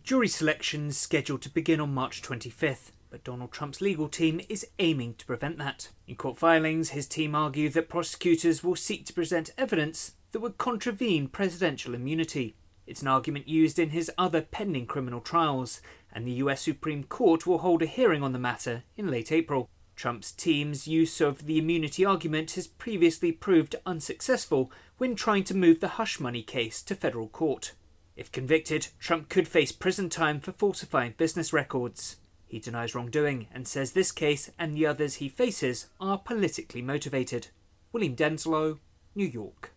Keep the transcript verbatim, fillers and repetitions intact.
Jury selection is scheduled to begin on March twenty-fifth, but Donald Trump's legal team is aiming to prevent that. In court filings, his team argue that prosecutors will seek to present evidence that would contravene presidential immunity. It's an argument used in his other pending criminal trials, and the U S Supreme Court will hold a hearing on the matter in late April. Trump's team's use of the immunity argument has previously proved unsuccessful when trying to move the hush money case to federal court. If convicted, Trump could face prison time for falsifying business records. He denies wrongdoing and says this case and the others he faces are politically motivated. William Denslow, New York.